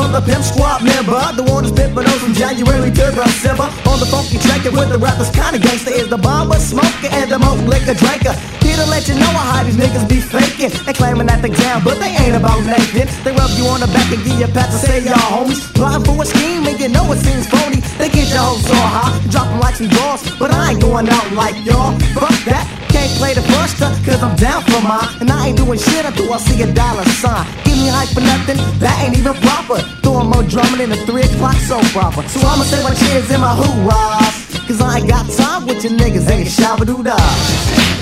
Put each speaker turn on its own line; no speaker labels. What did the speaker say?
I'm the pimp squad member, the one who's spit those from January to December. On the funky tracker with the rappers kinda gangster is the bomber, smoker, and the moke liquor drinker. Here to let you know how these niggas be faking and claiming that they down, but they ain't about nothing. They rub you on the back and give you a pat to say y'all homies. Plotting for a scheme and you know it seems phony. They get your hoes so high, drop them like some doors, but I ain't going out like y'all. Fuck that. Can't play the buster, cause I'm down for mine. And I ain't doing shit until I see a dollar sign. Give me hype for nothing, that ain't even proper. Throwing more drumming than a 3 o'clock soap opera. So I'ma say my cheers and my hoorahs, cause I ain't got time with your niggas, ain't shabba-doo-dah.